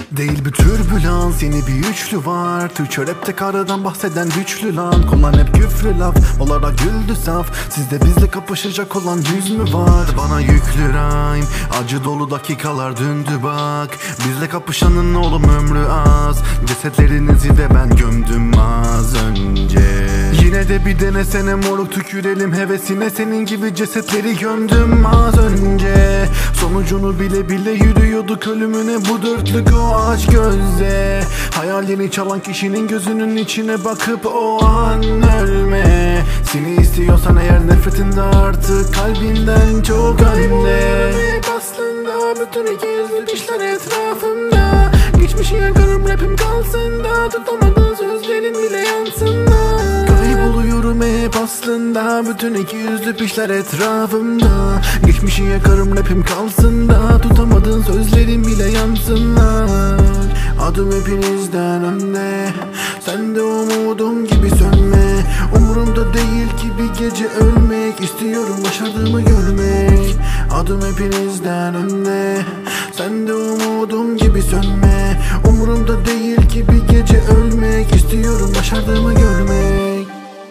Değil bir türbülans, yeni bir üçlü var. Türkçe rapte karadan bahseden güçlü lan. Kullan hep küfrü laf, olarak güldü saf. Sizde bizle kapışacak olan yüz mü var? Bana yüklü rhyme, acı dolu dakikalar döndü bak. Bizle kapışanın oğlum ömrü az. Cesetlerinizi de ben gömdüm az önce. Yine de bir denesene moruk, tükürelim hevesine. Senin gibi cesetleri gömdüm az önce. Sonucunu bile bile yürüyorduk ölümüne, bu dörtlük o aç gözle. Hayalini çalan kişinin gözünün içine bakıp o an ölme. Seni istiyorsan eğer nefretin de artık kalbinden çok önde. Aslında bütün ikiyüzlü dişler etrafımda. Geçmişi yakarım rapim kalsın da, tutamadığın sözlerin bile yansın da. Kayboluyorum hep aslında, bütün ikiyüzlü pişler etrafımda. Geçmişi yakarım rapim kalsın da, tutamadığın sözlerin bile yansınlar. Adım hepinizden önde, sen de umudum gibi sönme. Umurumda değil ki bir gece ölmek, istiyorum başardığımı görmek. Adım hepinizden önde, sen de umudum gibi sönme. Umurumda değil ki bir gece ölmek, istiyorum başardığımı görmek.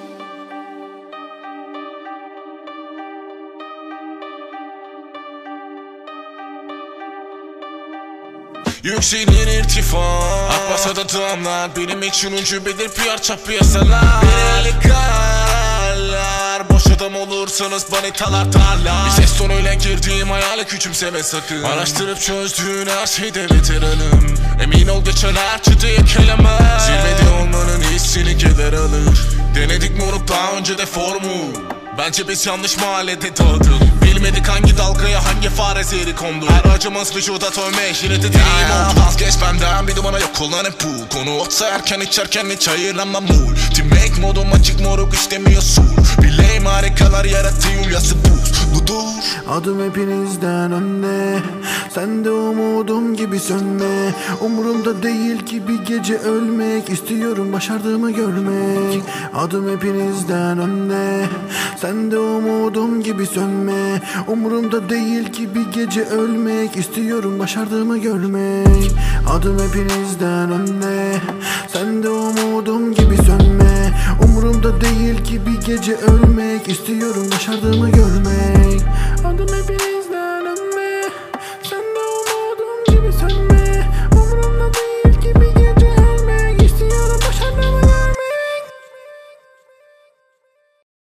Yükselir irtifa, akbasa da damlar. Benim için ucubedir PR piyasalar. Birlik hayaller, boş adam olursanız banitalar tarla. Bir ses tonuyla girdiğim hayali küçümseme sakın. Araştırıp çözdüğün her şeyde veteranım. Emin ol geçer her çıtayı keleme. Zirvede olmanın hissini keder alır. Denedik moruk daha önce de formu. Bence biz yanlış mahallede doğduk. Bilmedik hangi dalgaya hangi fare zehri kondu. Her acımız vücuda tövme şireti değilim oldu. Vazgeç benden bir dumana yok kullanıp bu. Konu ot sayarken içerken hiç ayıramam mul. Teammate modum açık moruk istemiyor sur. Bileyim harikalar yarattı Yulyası budur. Adım hepinizden önde, sen de umudum gibi sönme. Umurumda değil ki bir gece ölmek, istiyorum başardığımı görmek. Adım hepinizden önde, sen de umudum gibi sönme. Umurumda değil ki bir gece ölmek, istiyorum başardığımı görmek. Adım hepinizden önde, sen de umudum gibi sönme. Umurumda değil ki bir gece ölmek, istiyorum başardığımı görmek. Adım hep